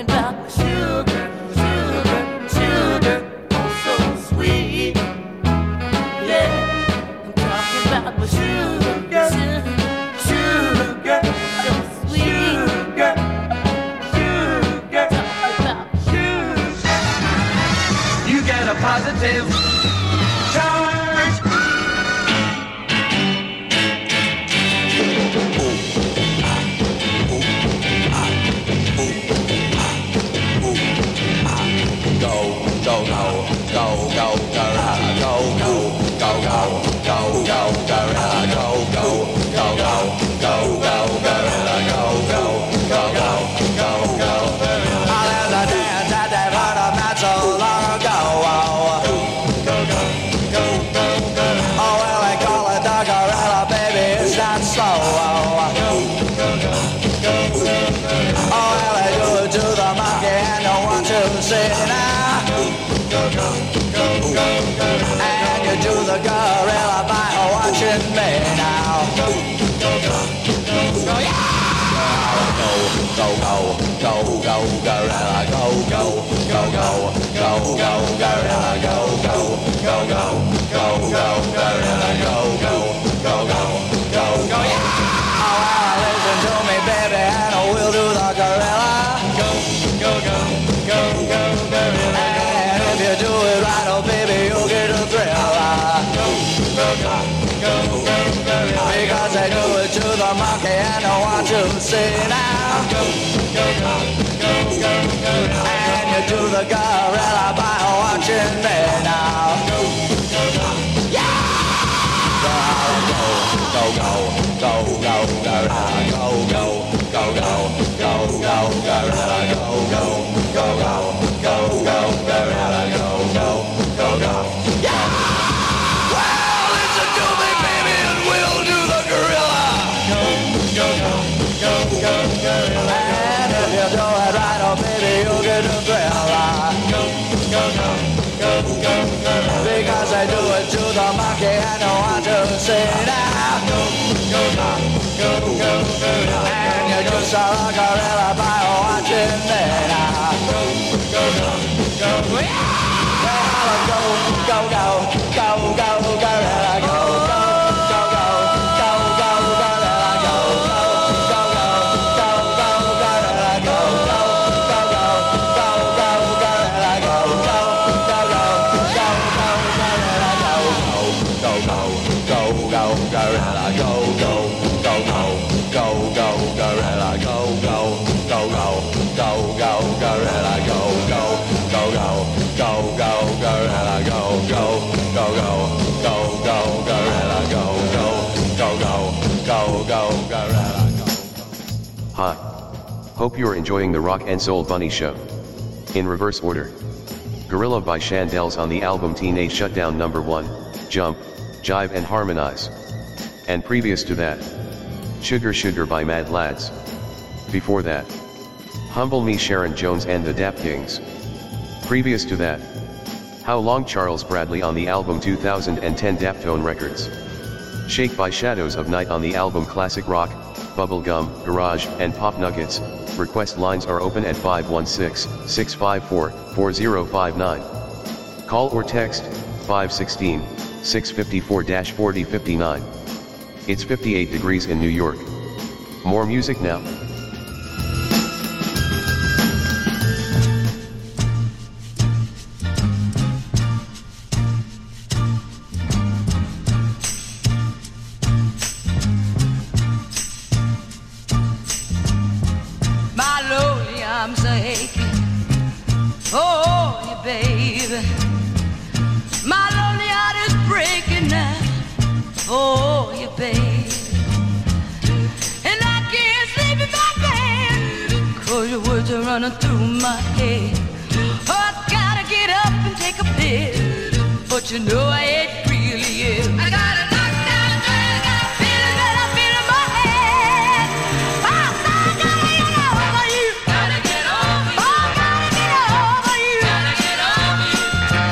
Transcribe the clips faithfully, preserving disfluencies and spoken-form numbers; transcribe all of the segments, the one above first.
talking about my sugar, sugar, sugar, oh so sweet. Yeah, I'm talking about my sugar, sugar, sugar, so sweet. Sugar, sugar, talking about sugar. You get a positive charge. Go, go, go, go, gorilla, go, go, go, go, go, go, gorilla, go, go, go, go, go, go, gorilla, go, go, go, go, go, go, gorilla. I learned to dance at that part of not so long ago. Go, go, go, go, gorilla. Oh, well, they call it the gorilla, baby, it's not slow. Go, go, go, go, go, gorilla. Oh, well, they do it to the monkey and don't want to see now. Go, go, go, go, go, and you do the gorilla by watching me now. Go, go, go, go, go, yeah! Go, go, go, go, go, gorilla, go, go, go, go, go, go, gorilla, go, go, go, go, go, go, gorilla, go, go, go, go, go, go, yeah! Oh, well, listen to me, baby, and we'll do the gorilla. Go, go, go, go, go, gorilla. If you do it right, oh baby, you'll get a thrill. Go, go, go, go, go, go. Because they do it to the monkey and I want to see now. Go, go, go, go, go, go. And you do the gorilla by watching me now. Go, go, go, yeah! Go, go, go, go, go, go, gorilla. Go, go, go, go, go, go, gorilla. Go, go, go, go, go, go, gorilla. Go, go, go, go, yeah! Well, listen to me, baby, and we'll do the gorilla. Go, go, go, go, go, gorilla. And if you do it right, oh baby, you'll get a thrill. Go, go, go, go, go, gorilla. Because they do it to the monkey and I want to see now. Go, go, go, go, go, gorilla. And you just saw a gorilla by watching me now. Go, go, go, go, yeah! Go, go, go, go, go, gorilla, go, go, go, go, go, go, gorilla, go, go, go, go, go, gorilla, go, go, go, go, go, go, gorilla, go, go, go, go, go, go, gorilla, go, go, go, go, go, gorilla, go, go, go, go, go, go, gorilla, go, go, go, go, go, go, gorilla, go, go, go, go. Go, go, gorilla, go, go, go, go, go, go, gorilla, go, go, go, go, go, go, gorilla, go. Hi. Hope you're enjoying the Rock and Soul Bunny Show. In reverse order. Gorilla by Shandells on the album Teenage Shutdown number one, Jump, Jive and Harmonize. And previous to that, Sugar Sugar by Mad Lads. Before that, Humble Me Sharon Jones and the Dap Kings. Previous to that, How Long Charles Bradley on the album two thousand ten Daptone Records. Shake by Shadows of Night on the album Classic Rock, Bubblegum, Garage, and Pop Nuggets. Request lines are open at five one six, six five four, four zero five nine. Call or text, five one six, six five four, four zero five nine. It's fifty-eight degrees in New York. More music now. I'm so aching, oh, you baby. My lonely heart is breaking now, oh, you baby. And I can't sleep in my bed, 'cause your words are running through my head. Oh, I gotta get up and take a pill, but you know I ain't really ill. I gotta knock down, I got a feeling that I feel in my head. Oh, I gotta get over you. Gotta get over you. Oh, gotta get over you. Gotta get over you.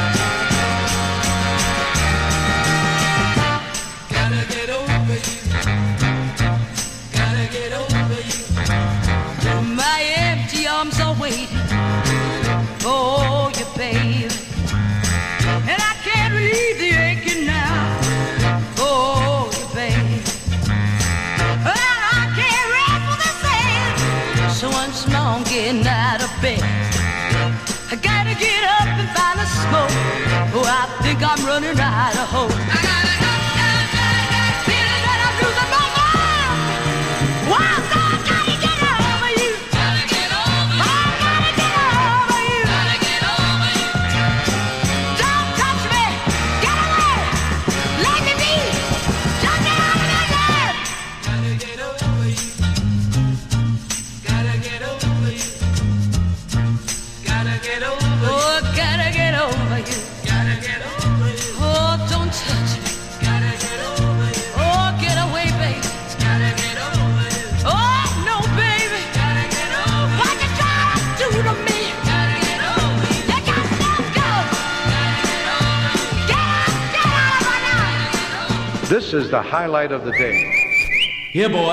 Gotta get over you. Gotta get over you. My empty arms arms are waiting for you, babe. And I can't relieve the aching now for you, babe. Well, I can't rest for the same. So once more I'm getting out of bed. I gotta get up and find a smoke. Oh, I think I'm running out of hope. I gotta go, gotta, gotta, gotta, feeling that I'm losing my mind. Wow, so I gotta get over you. Gotta get over you. I gotta get over you. Gotta get over you. Don't touch me. Get away. Let me be. Just get out of my life. Gotta get over you. Gotta get over you. Gotta get over you. Oh, gotta get over you. Gotta get over you. Oh, don't touch me. Gotta get over you. Oh, get away, baby. Gotta get over you. Oh, no, baby. Gotta get over you. What you trying to do to me? Gotta get over you. Let yourself go. Gotta get over you. Get out, get out of my life. This is the highlight of the day. Here, boy.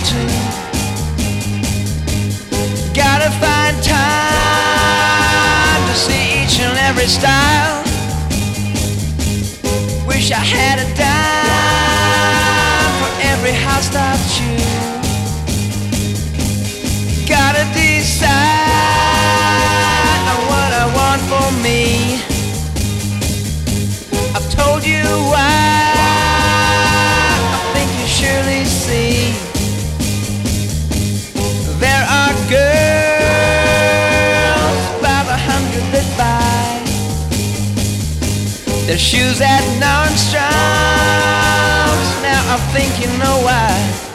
to. Gotta find time to see each and every style. Wish I had a dime for every hostile tune. Gotta decide on what I want for me. I've told you why, I think you surely see. There are girls by the hundred that buy their shoes at Nordstrom's. Now I think you know why.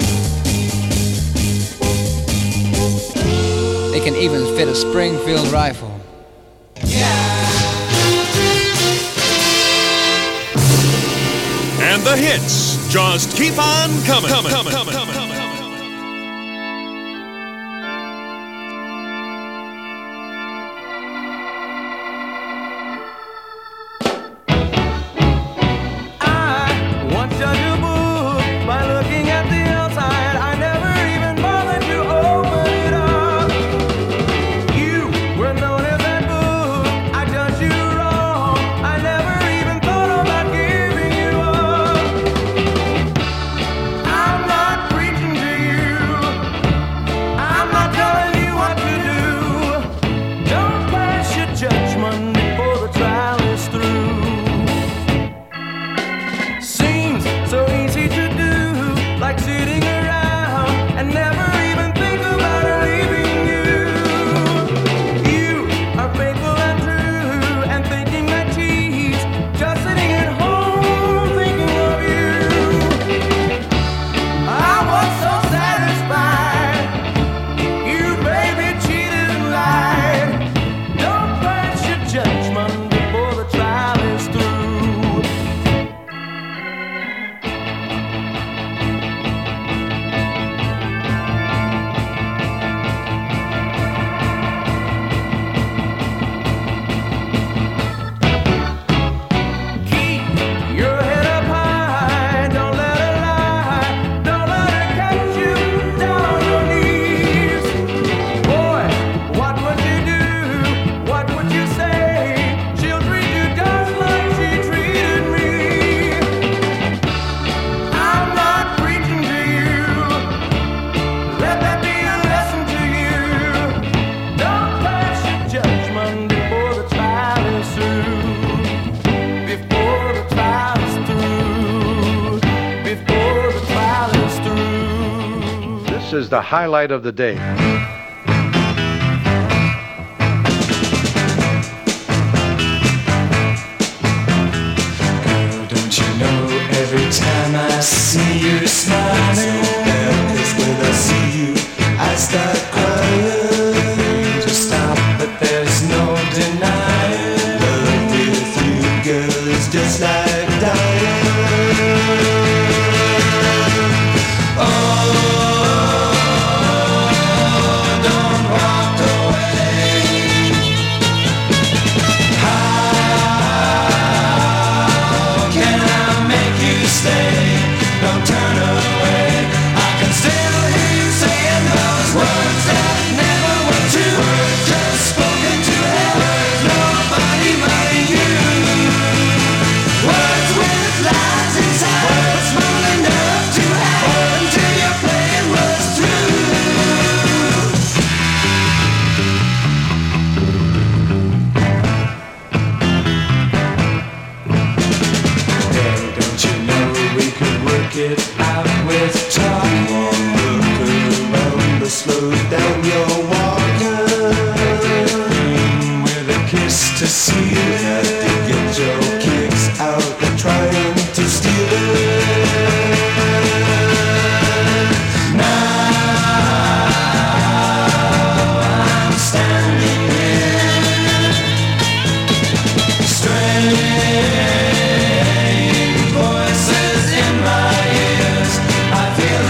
They can even fit a Springfield rifle. And the hits just keep on coming, coming, coming, coming, coming. Is the highlight of the day. Girl, don't you know every time I see you smiling, is when I see you, I start crying. Just stop, but there's no denying. Love with you, girl, is just like dying. Oh, don't turn away. I can still hear you saying those words that never were true, just spoken to heaven, nobody but you. Words with lies inside, words small enough to have until your plan was through. Hey, don't you know we could work it out with talk? Look around to slow down your walking, with a kiss to seal it, to get your kicks out and trying to steal it. Now I'm standing here, strange voices in my ears. I feel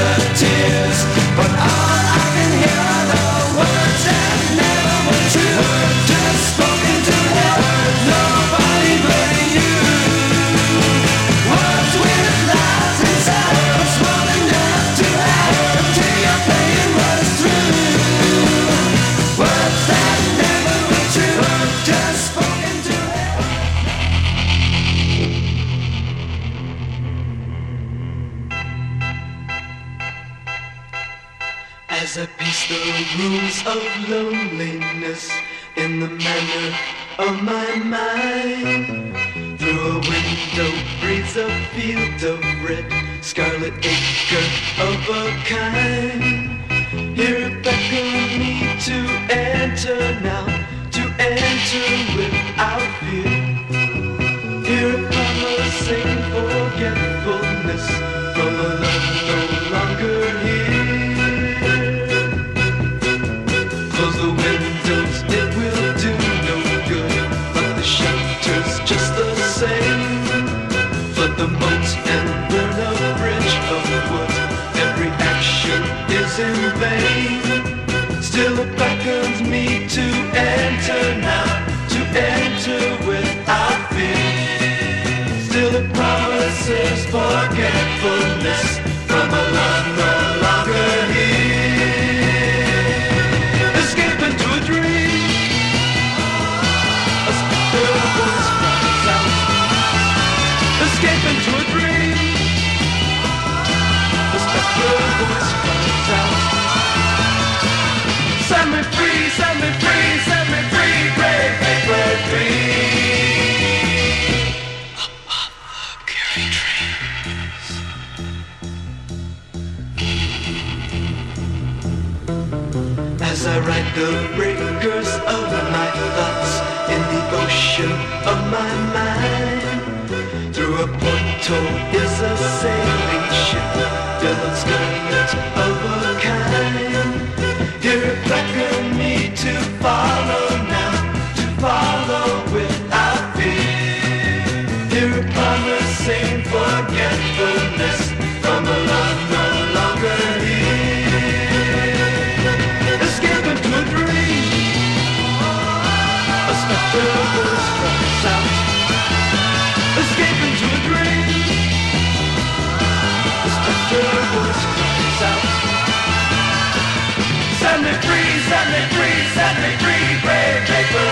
As I pace the rooms of loneliness in the manner of my mind, through a window breathes a field of red, scarlet acre of a kind. Here it beckons me to enter now, to enter without fear. Here it promising forgetfulness from a love no longer here. Close the windows, it will do no good, but the shelter's just the same. Flood the moat and burn a bridge of wood, every action is in vain. Still it beckons me to enter now, to enter without fear. Still it promises forgetfulness from a love no longer here. Escape into a dream, a spectre voice cries out. Escape into a dream, a spectre voice cries out. Set me free, set me free, set me free, brave paper dream. Carry dreams. As I ride the breakers of my thoughts in the ocean of my mind, through a portal is a sailing ship, billowed scarlet of a kind. Here it beckons me to follow now, to follow without fear. Here it promising forgetfulness from a love no longer here. Escape into a dream, a spectre voice cries out. Escape into a dream, a spectre voice cries out. Set me free, set me free, set me free, brave paper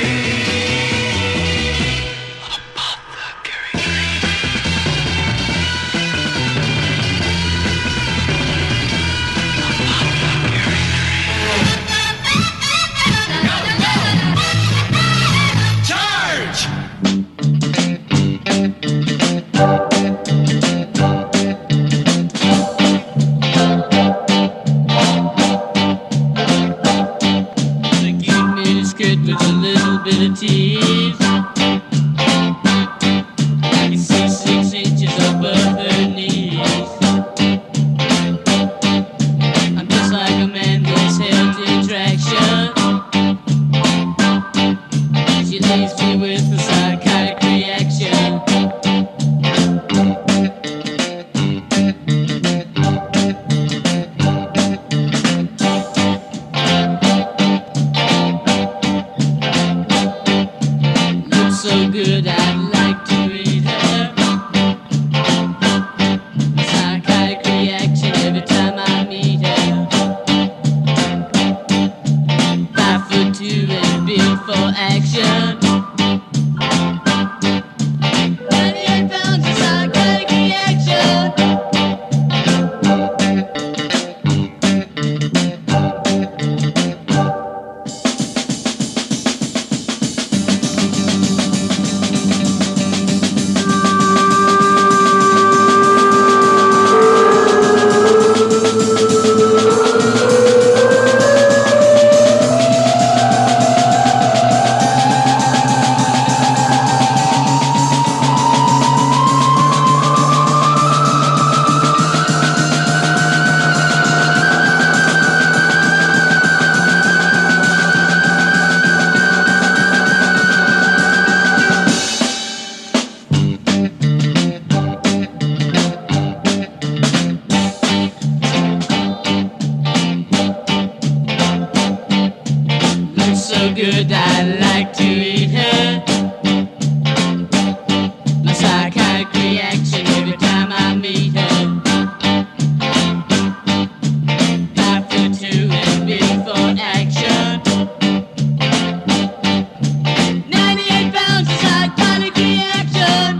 dream. Apothecary dream. Apothecary dream. Charge! With a little bit of teeth, I can see six inches above her knees. I'm just like a man that's held in attraction. She leaves me with a psychotic reaction. So good, I'd like to read her. Psychotic reaction every time I meet her. Five foot two and built for action. ninety-eight pounds of psychotic reaction. So good, I'd like to eat her. My psychotic reaction every time I meet her. Five foot two and built for action. ninety-eight pounds of psychotic reaction.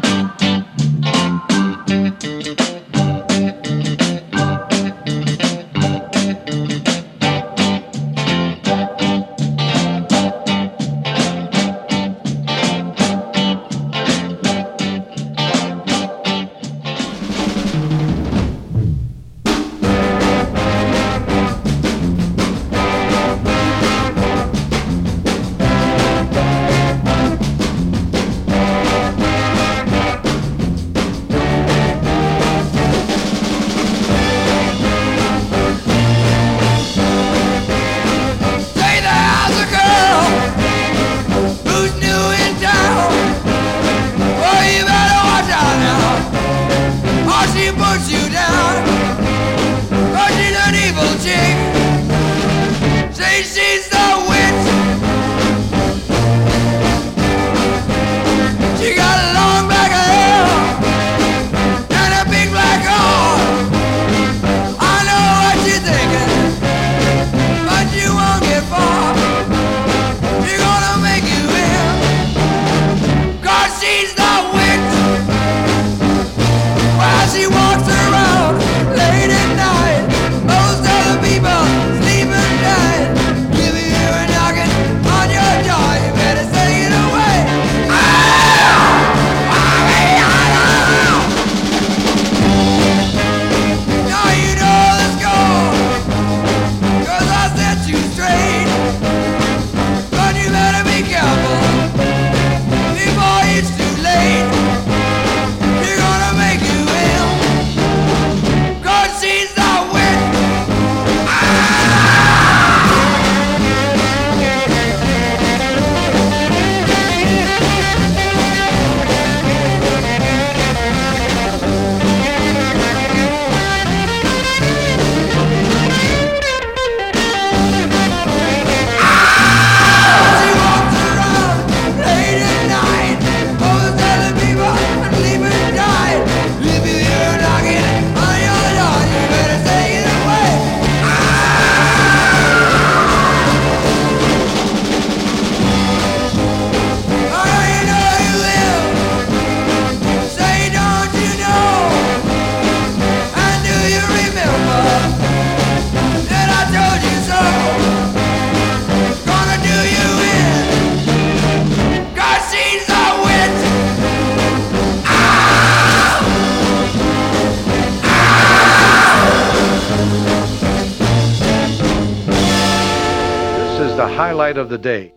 is the highlight of the day.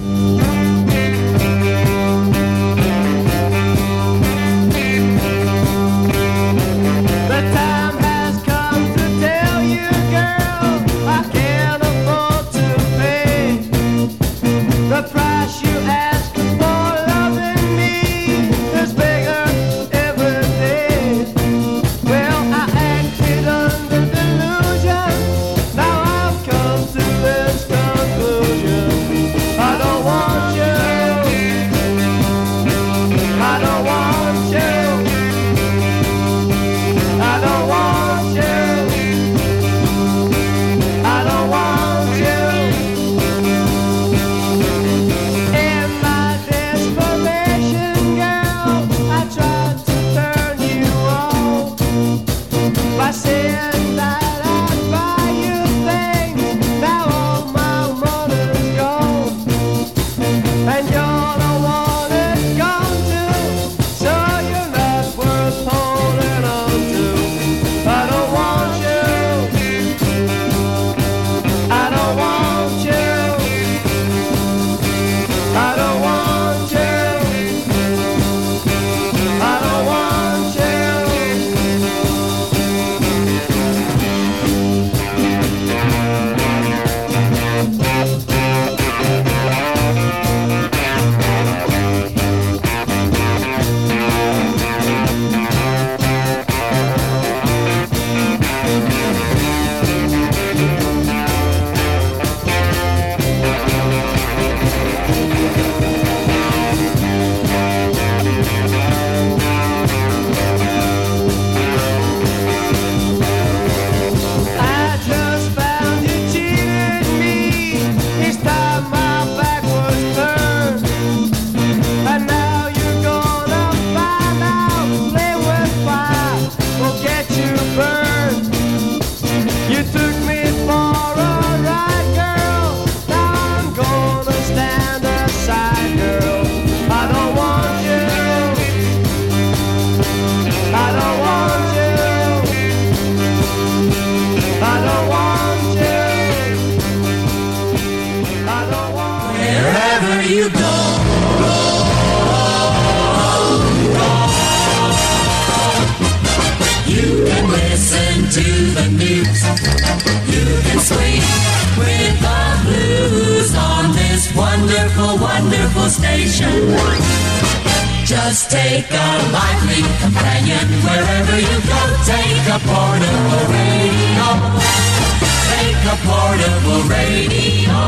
The time has come to tell you, girl, I can't afford to pay the price you ask for loving me is bigger every day. Well, I acted under delusion. Now I've come to this conclusion. I don't want you. I don't want you. I don't want you. I don't want you. In my desperation, girl, I tried to turn you on by saying that I'd buy you things. Now all my money's gone, and you're the one that's gone too. So you're not worth holding on to. I don't want you. I don't want you. I don't want you. I don't want you. I just found you cheated me. Each time my back was turned, and now you're gonna find out. Play with fire will get you burned. You took me for a ride, girl. Now I'm gonna stand aside, girl. I don't want you. I don't want you. I don't want you. I don't want you. Wherever you go, you can listen to the news. You can swing with the blues on this wonderful, wonderful station. Just take a lively companion wherever you go. Take a portable radio. Take a portable radio.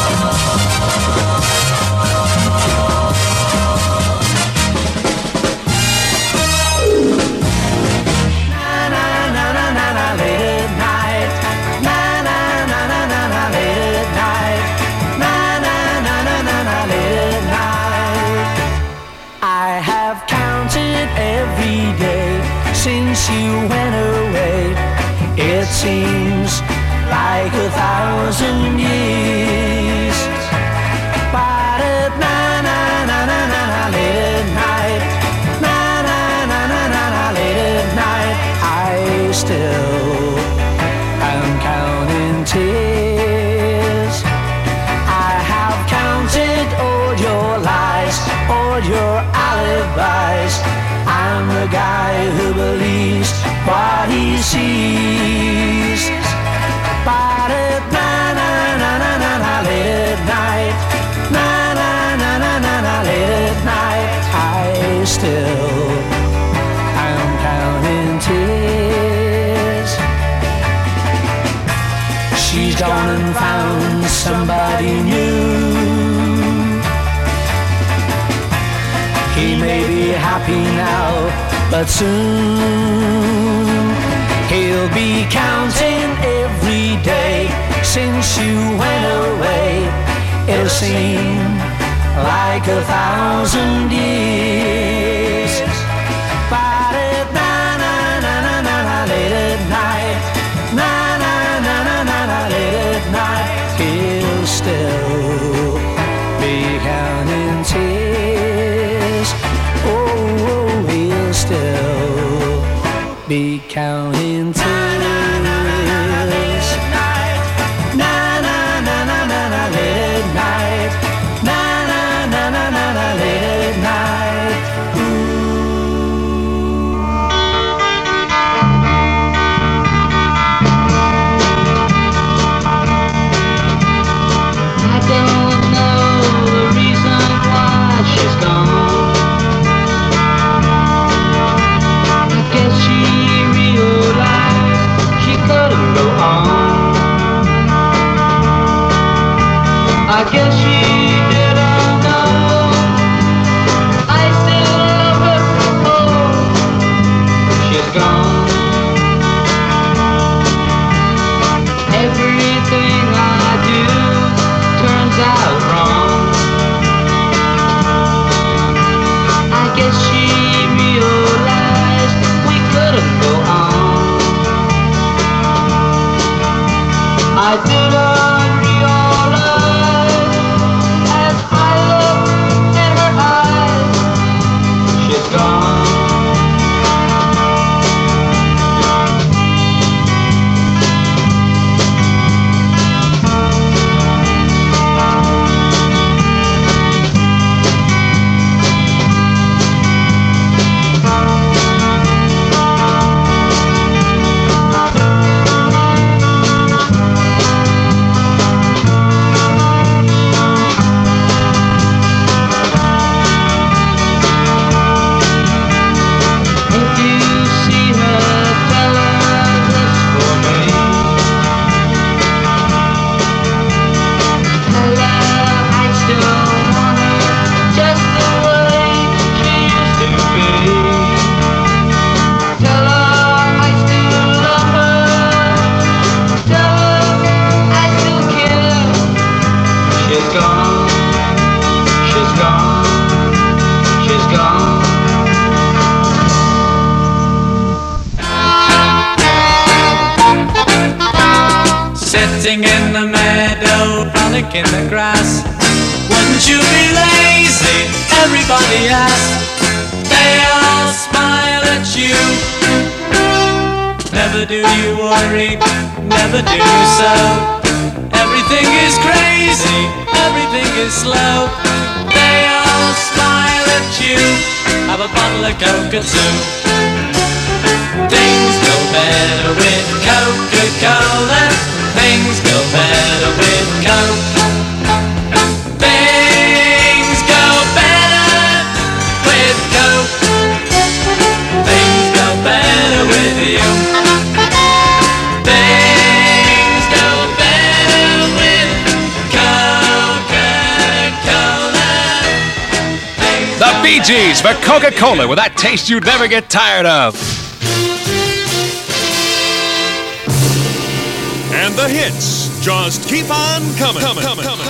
Na na na na na na late at night. Na na na na na na late at night. Na na na na na na late at night. I have counted every day since you went away. It seems like a thousand years. But at na na na na na na late at night. Na na na na na na late at night. I still am counting tears. I have counted all your lies, all your alibis. I'm the guy who believes what he sees. But at na na na na na na late at night, na na na na na na late at night, I still am counting tears. She's gone and found somebody new. He may be happy now, but soon he'll be counting every day since you went away. It'll seem like a thousand years. But at na na na na na na late at night, na na na na na na late at night, he'll still be counting tears. Oh, oh, he'll still be counting tears. Na na na na na na late I didn't realize as I looked in her eyes, she's gone. Sitting in the meadow, frolic in the grass. Wouldn't you be lazy? Everybody asks. They all smile at you. Never do you worry, never do so. Everything is crazy, everything is slow. They all smile at you. Have a bottle of Coca too. Things go better with Coca-Cola. Things go better with Coke. Things go better with Coke. Things go better with you. Things go better with Coca-Cola. The Bee Gees for Coca-Cola, with that taste you'd never get tired of. And the hits just keep on coming, coming, coming, coming.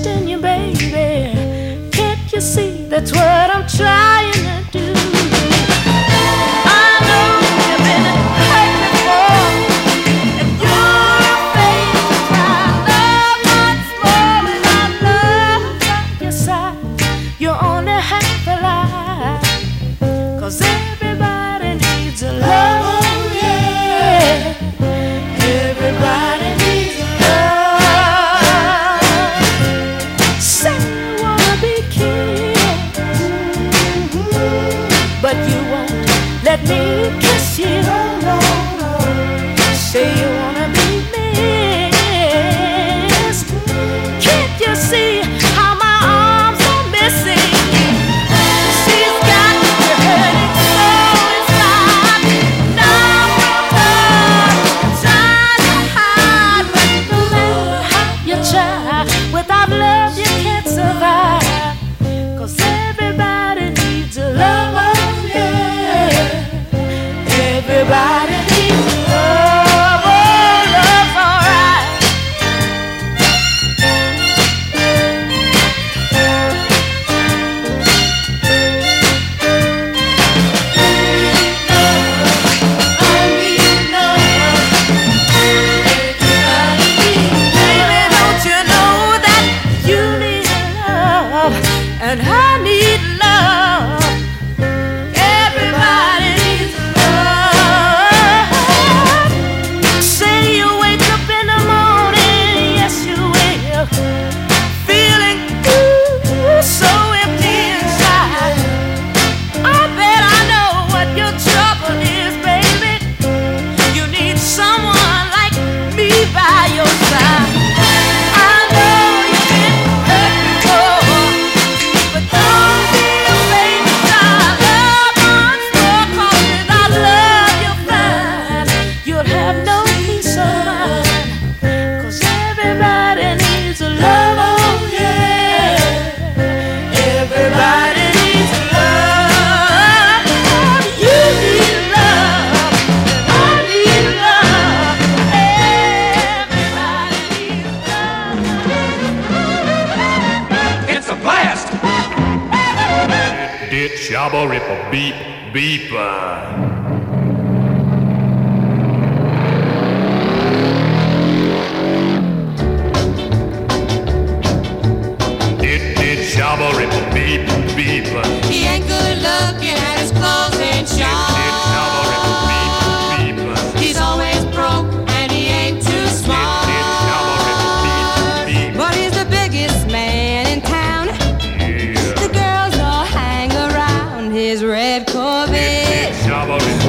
trusting you, baby. Can't you see that's what I'm trying to do? I know you've been hurt before, and you're afraid to try love once more. And I love by your side. You're only half alive, 'cause everybody needs a love, yeah. Everybody needs a love. Say you wanna be kissed, but you won't let me kiss you. Say you wanna be missed. Can't you see how my arms are missing? She's got me hurting so inside. Now from her, trying to hide, but no matter how you try, without love you can't survive. 'Cause everybody needs a love, yeah. Everybody needs a love, oh, love's alright. I need love, everybody needs love. Baby, don't you know that you need love, and I need love. Everybody needs love. Say you wake up in the morning, yes you will, feeling ooh, so empty inside. I bet I know what your trouble is, baby. You need someone like me by your side. I know you've been hurt before, but don't be afraid to try love once more. 'Cause without love you'll find you'll have no peace of mind. 'Cause everybody needs a love, oh yeah. Everybody needs love. You need love, and I need love. Everybody needs love. It's a blast! Did shabba rip a beep beep. uh. Did did shabba rip a beep beep. uh. He ain't good looking and his clothes ain't Did did shabba rip a beep sharp. beep. uh. He's always broke and he ain't too Did smart. did shabba rip a beep beep. But he's the biggest man in town. Yeah. The girls all hang around his red Did Corvette. shabba rip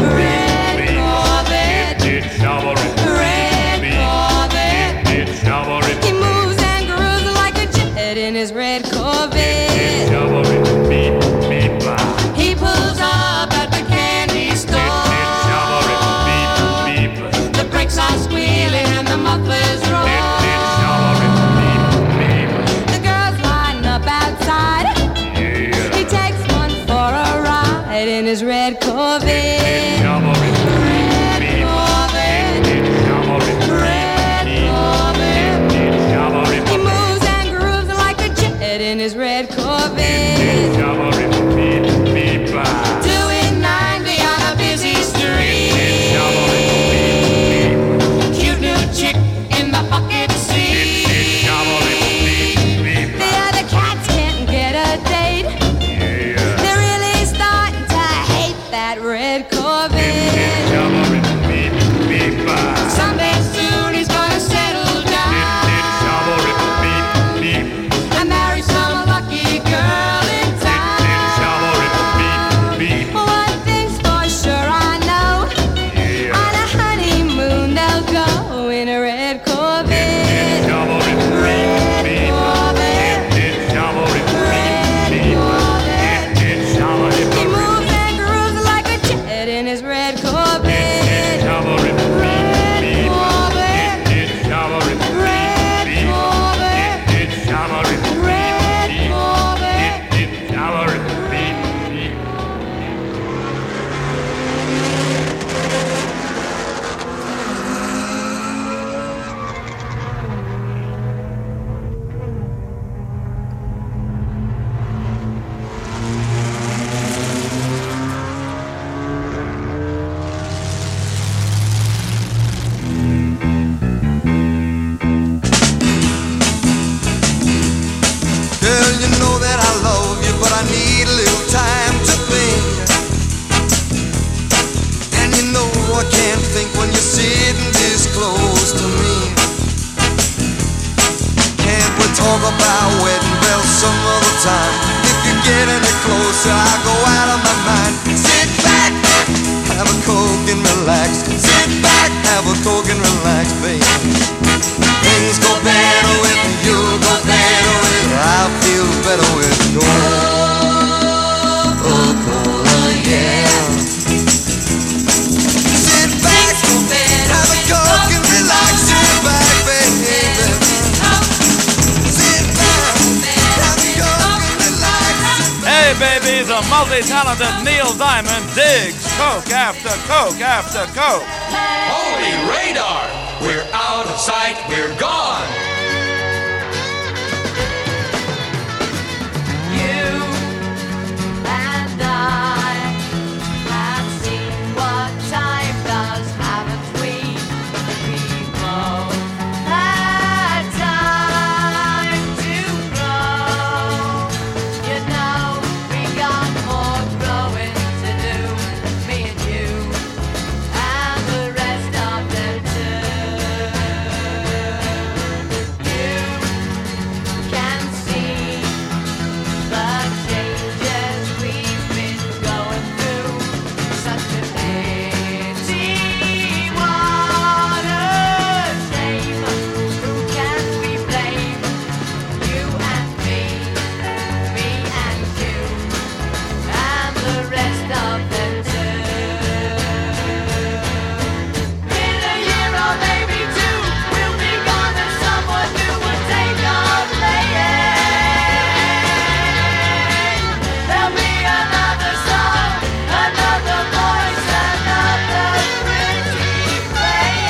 get any closer, I go out of my mind. Sit back, have a Coke and relax. Sit back, have a Coke and relax, baby. Things go better with you, go better with I feel better with Coca-Cola, yeah. Sit back, have a Coke and relax. Sit back, baby. Sit back, have a Coke and relax. Hey, baby, the multi-talented Neil Diamond digs Coke after Coke after Coke. Holy radar! We're out of sight, we're gone! You and I have seen what time does, haven't we? We both had time to grow. You know, we got more growing to do, me and you, and the rest of them too. You can see the changes we've been going through. Such a pity, what a shame. Who can we blame? You and me, me and you, and the rest of them too. In a year or maybe two, we'll be gone and someone new will take our place. There'll be another song, another voice, another pretty face.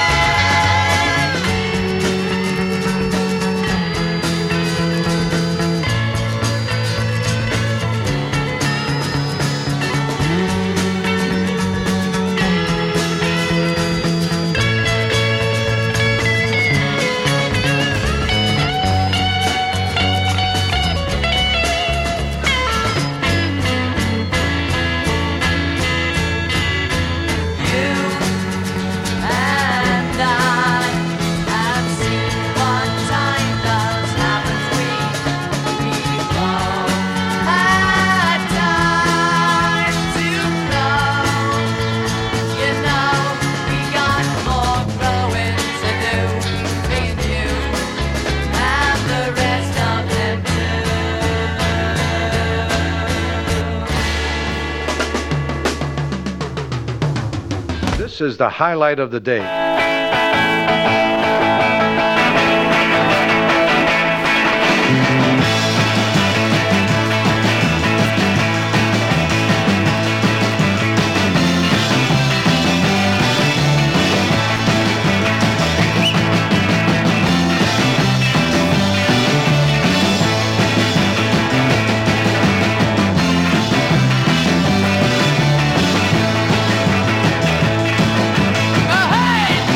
You and I have seen what time does, haven't we? We both had time to grow. You know, we got more growing to do, me and you, and the rest of them too. This is the highlight of the day. Hey!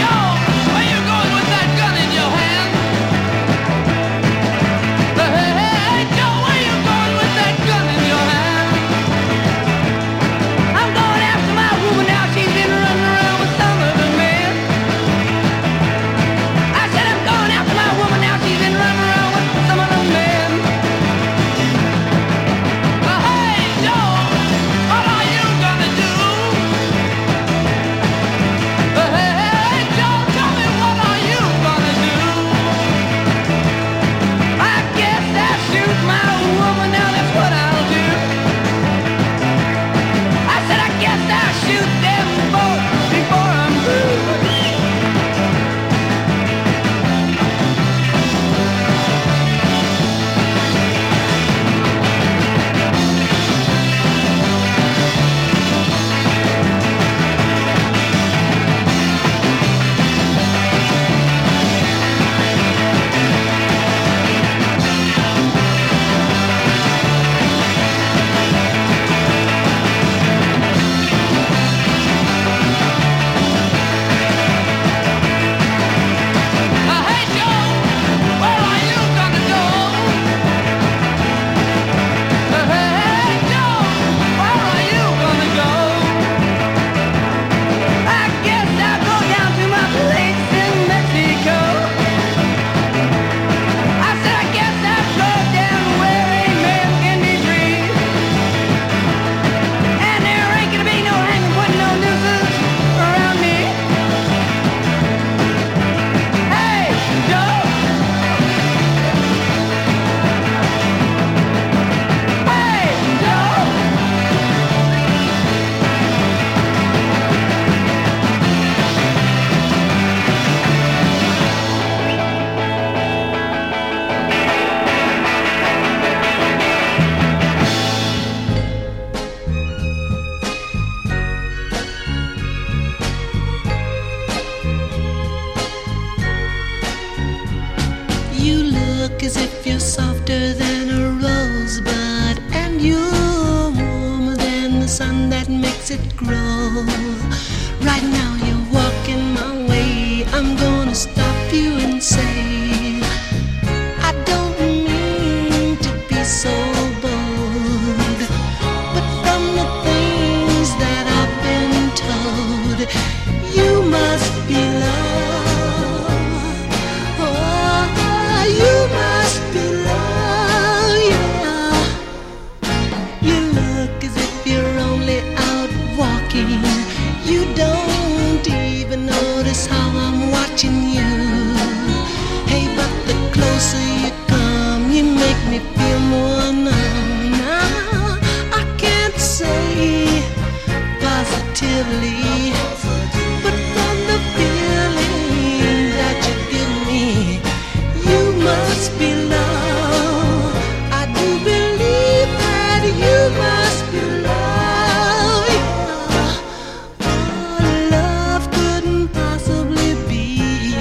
as if you're softer than a rosebud, and you're warmer than the sun that makes it grow. Right now you're walking my way. I'm gonna stop you and say, I don't mean to be so bold, but from the things that I've been told, you must be loved. Oh, you must be loved, yeah. You look as if you're only out walking. You don't even notice how I'm watching you. Hey, but the closer you come, you make me feel more numb. Now, I can't say positively, but from the feeling that you give me, you must be loved. I do believe that you must be loved, yeah. Oh, love couldn't possibly be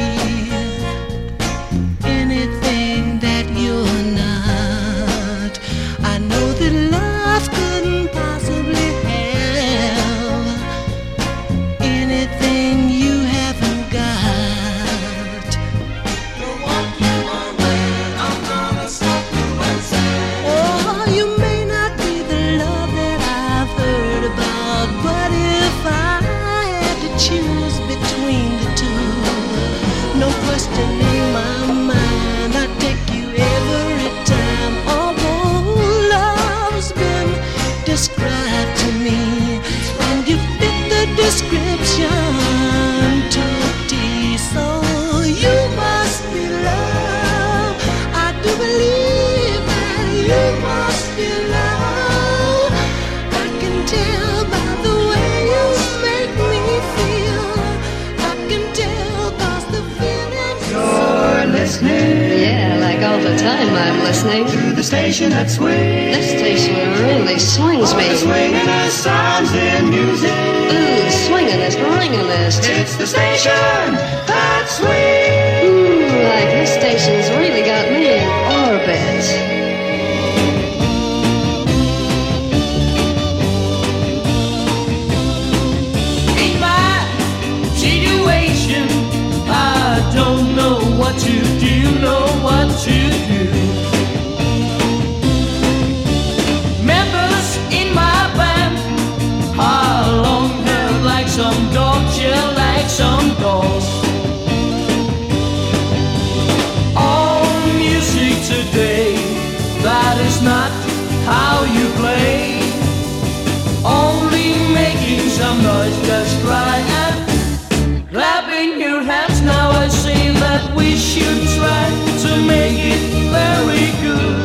anything that you're not. I know that love couldn't possibly have anything you haven't got. You're walking my way, I'm gonna stop you and say, oh, you may not be the love that I've heard about, but if I had to choose between the two, no question in my mind, I'd take you every time. Although love's been described to me, and you fit the description to a T, so you must be loved. I do believe that you must be loved. I can tell by the way you make me feel. I can tell 'cause the feeling's You're listening. Yeah, like all the time I'm listening. To the station that swings. This station really swings me. The swingin'est sounds in music. Ooh, swingin'est, ringin'est. It's the station that swings. Ooh, like this station's really got me in orbit. In my situation, I don't know what to do, know what to do. Members in my band are long hair like some dogs, yeah, like some dogs. All music today, that is not how you play. Only making some noise, just cry and clapping your hands. Now I say that we should try to make it very good.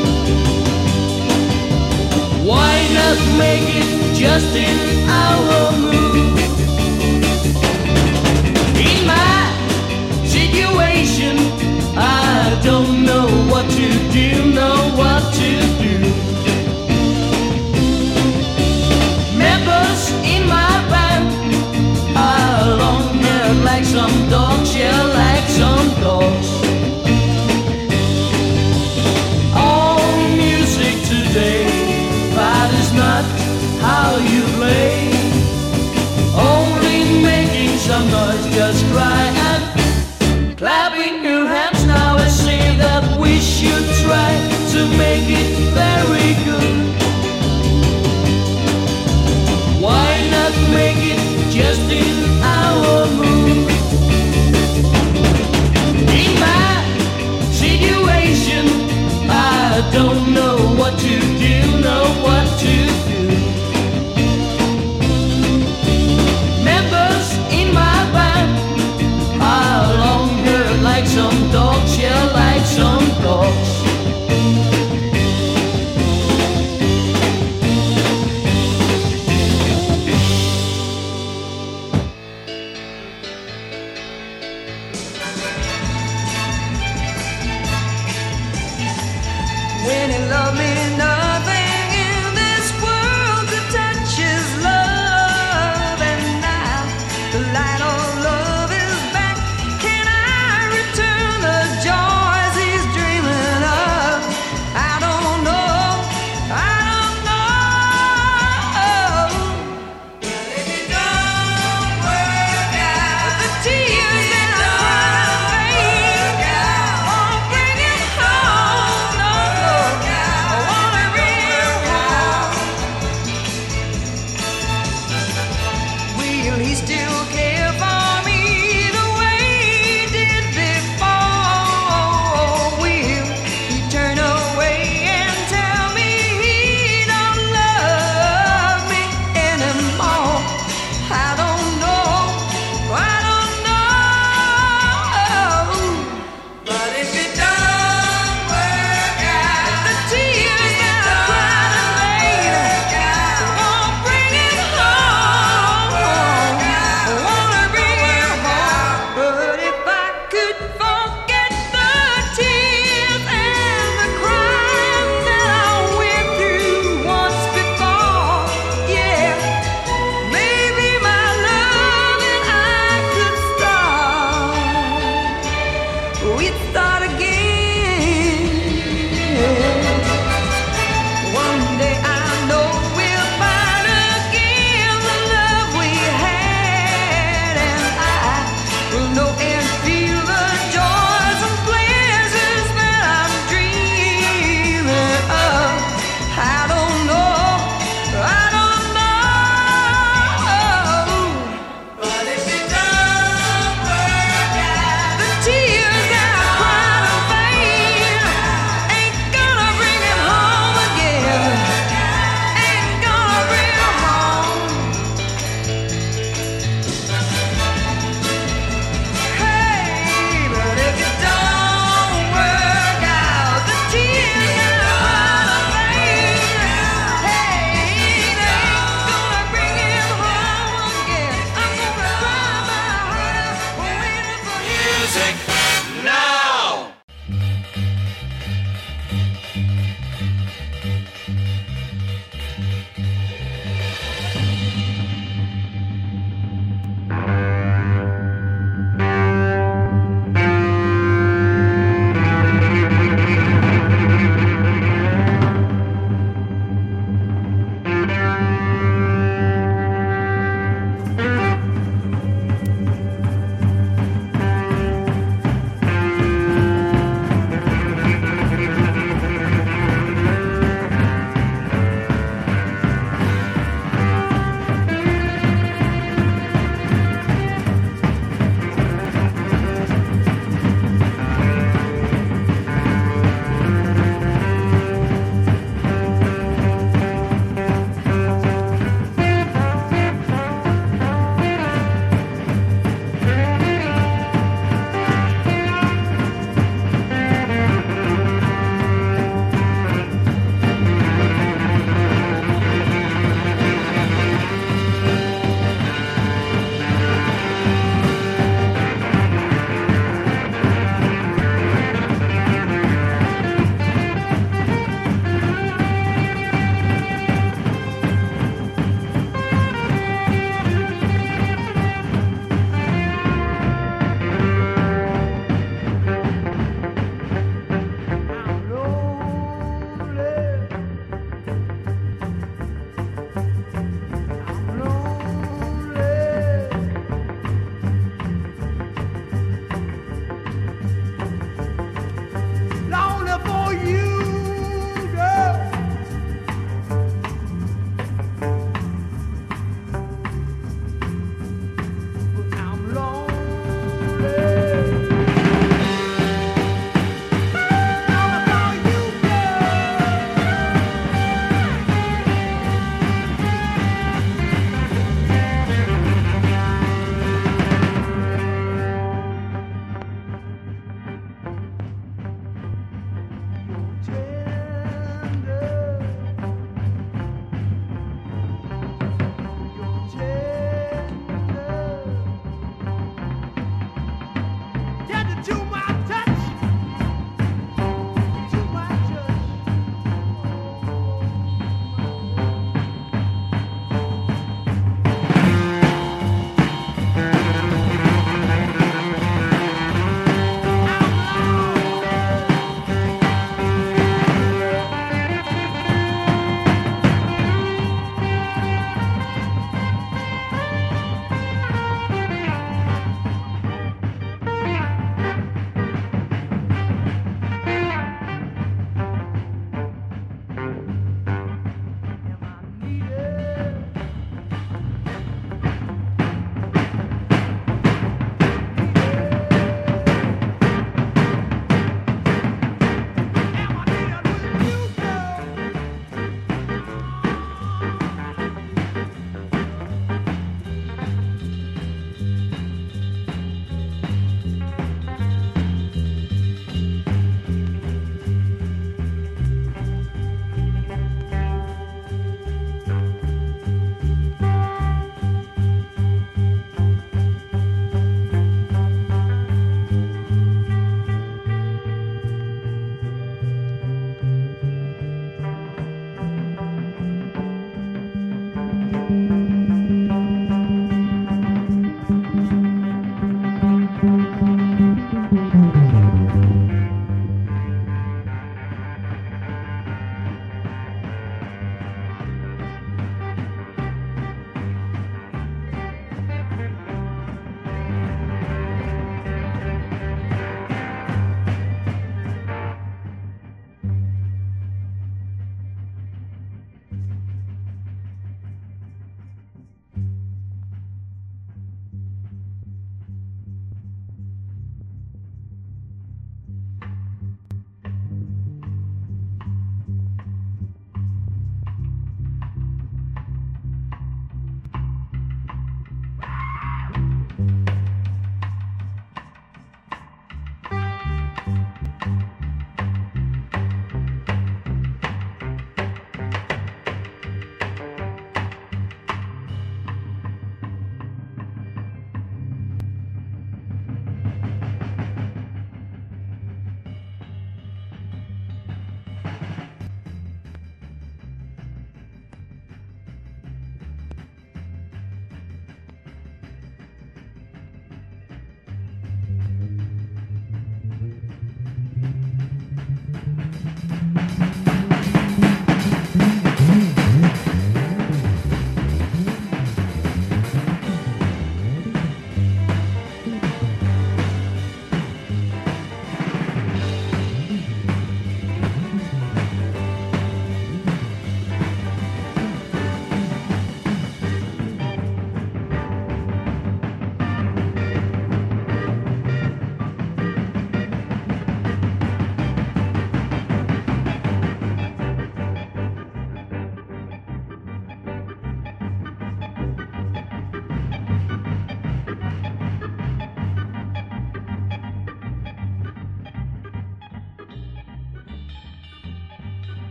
Why not make it just in our mood? In my situation, I don't know what to do, know what to do. Members in my band are long hair like some dogs, yeah, like some dogs. All music today, that is not how you play. Only making some noise, just cry and clapping your hands. Now I say that we should try to make it very good. Why not make it just in our mood? In my situation, I don't know what to do, know what to do. Members in my band are long hair like some dogs, yeah, like some dogs. When he loved me, nothing in this world could touch his love. And now the light of love is back. Can I return the joys he's dreaming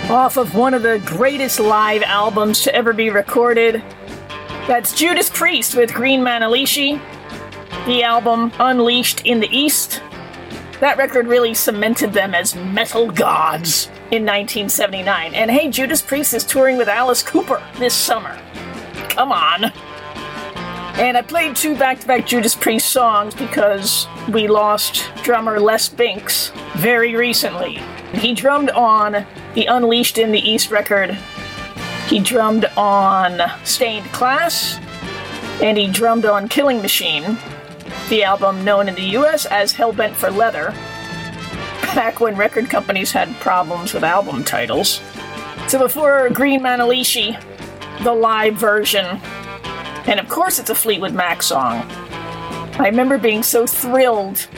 off of one of the greatest live albums to ever be recorded. That's Judas Priest with Green Manalishi, the album Unleashed in the East. That record really cemented them as metal gods in nineteen seventy-nine. And hey, Judas Priest is touring with Alice Cooper this summer. Come on. And I played two back-to-back Judas Priest songs because we lost drummer Les Binks very recently. He drummed on the Unleashed in the East record. He drummed on Stained Class, and he drummed on Killing Machine, the album known in the U S as Hellbent for Leather, back when record companies had problems with album titles. So before Green Manalishi, the live version, and of course it's a Fleetwood Mac song. I remember being so thrilled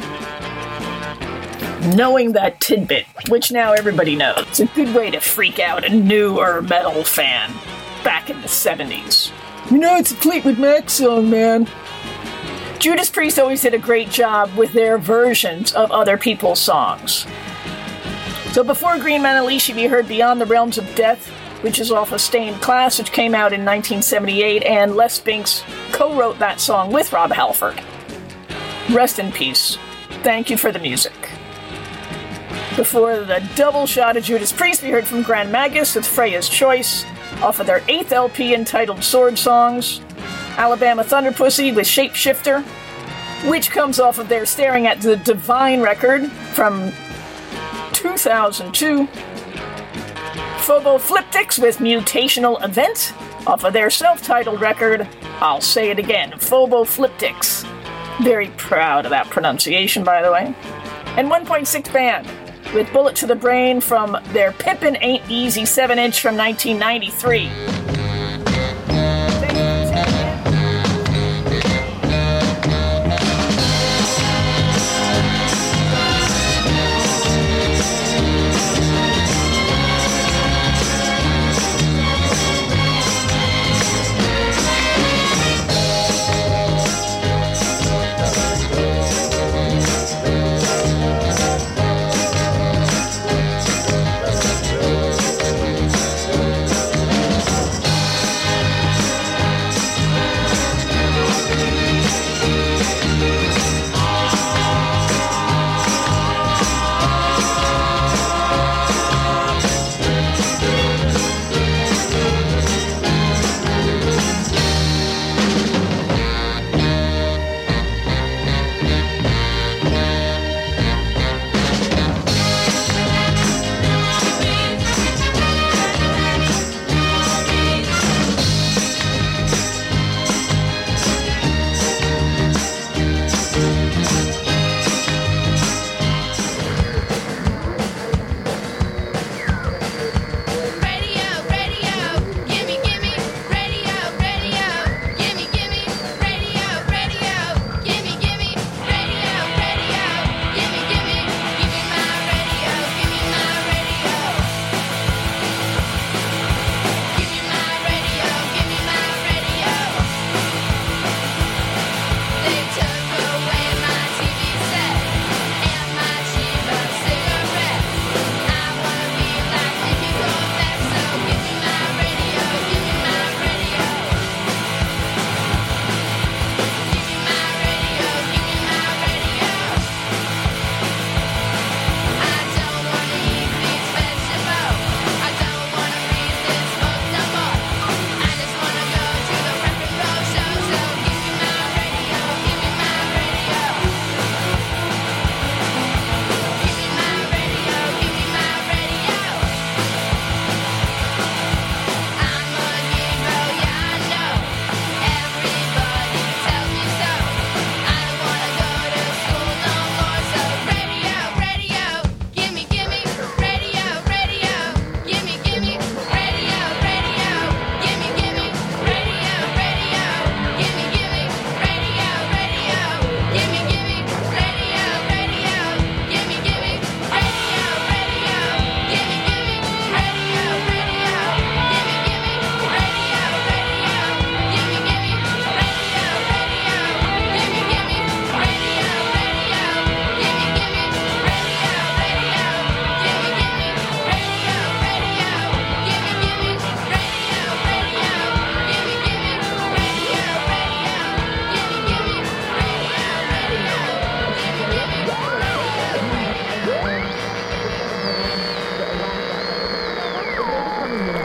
knowing that tidbit, which now everybody knows. It's a good way to freak out a newer metal fan back in the seventies. You know, it's a Fleetwood Mac song, man. Judas Priest always did a great job with their versions of other people's songs. So before Green Manalishi, we heard Beyond the Realms of Death, which is off of Stained Class, which came out in nineteen seventy-eight, and Les Binks co-wrote that song with Rob Halford. Rest in peace. Thank you for the music. Before the double shot of Judas Priest, we heard from Grand Magus with Freya's Choice, off of their eighth L P entitled Sword Songs. Alabama Thunder Pussy with Shapeshifter, which comes off of their Staring at the Divine record from two thousand two. Phobophliptics with Mutational Event, off of their self-titled record, I'll say it again, Phobophliptics. Very proud of that pronunciation, by the way. And one point six Band with Bullet to the Brain from their Pimpin' Ain't Easy seven inch from nineteen ninety-three.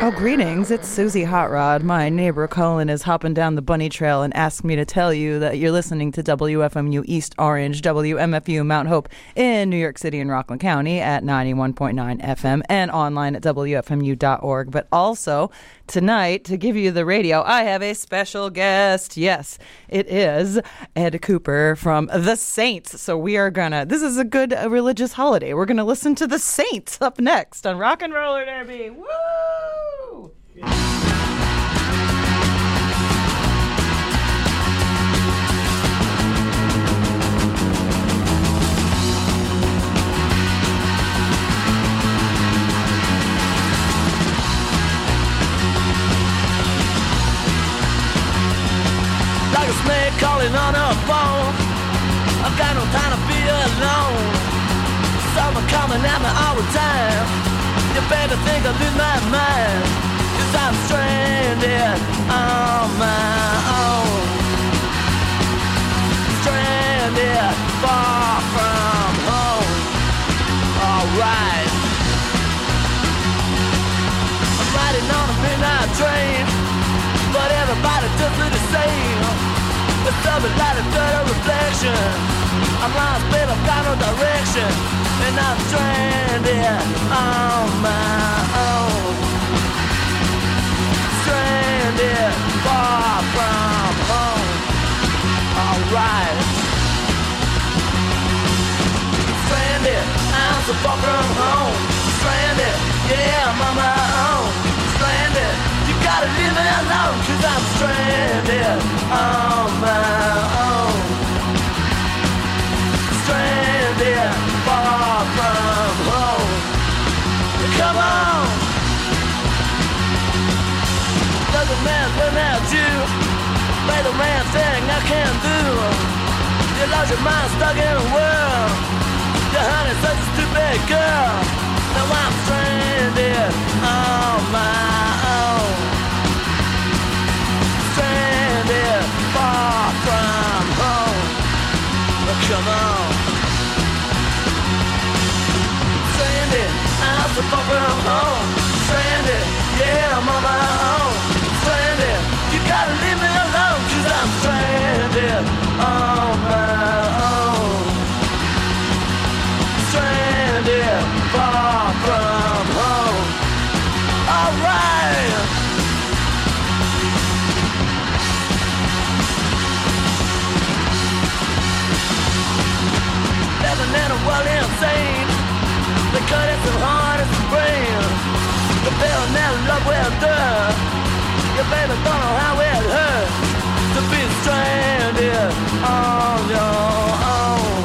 Oh, greetings. It's Susie Hot Rod. My neighbor Colin is hopping down the bunny trail and asked me to tell you that you're listening to W F M U East Orange, W M F U Mount Hope in New York City and Rockland County at ninety-one point nine F M and online at W F M U dot org. But also tonight, to give you the radio, I have a special guest. Yes, it is Ed Cooper from The Saints. So we are going to, this is a good uh, religious holiday. We're going to listen to The Saints up next on Rock and Roller Derby. Woo! Like a snake calling on a phone, I've got no time to be alone. Someone coming at me all the time. You better think I lose my mind, 'cause I'm stranded on my own. Stranded far from home. Alright, I'm riding on a midnight train, but everybody just look the same. It's something like a dirty reflection. I'm lost, babe, I've got no direction, and I'm stranded on my own. Stranded far from home. Alright. Stranded, I'm so far from home. Stranded, yeah, I'm on my own. Stranded, you gotta leave me alone, 'cause I'm stranded on my own. Stranded far from home. Come on. Doesn't man without you. Play the man thing I can do. You lost your mind stuck in a world. Your honey's such a stupid girl. Now I'm stranded on my own. Stranded far from home. Come on. Stranded, I'm so far from home. Stranded, yeah, I'm on my own. Stranded, you gotta leave me alone, 'cause I'm stranded on my own. Stranded, far from home. Alright. Living in a world insane. They cut it so hard it's the brain. The bill never love will do. Your baby don't know how it hurts to be stranded on your own.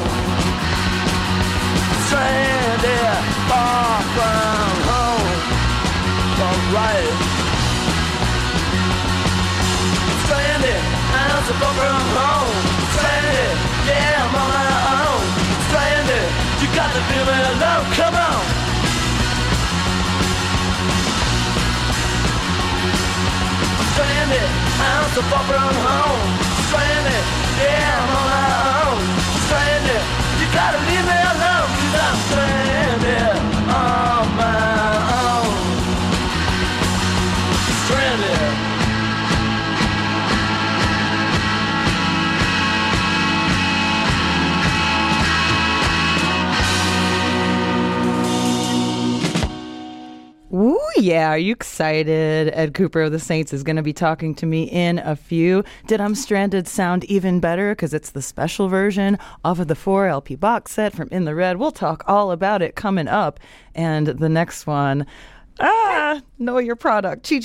Stranded far from home. Alright. Stranded, I'm so far from home. Stranded, yeah, I'm on my own. Stranded, you got to leave me alone, come on. Stranded, I'm so far from home. Stranded, yeah, I'm on my own. Stranded, you gotta leave me alone, 'cause I'm stranded on my own. Stranded. Ooh, yeah. Are you excited? Ed Cooper of The Saints is going to be talking to me in a few. Did I'm Stranded sound even better? Because it's the special version off of the four L P box set from In the Red. We'll talk all about it coming up. And the next one, ah, know your product. Chi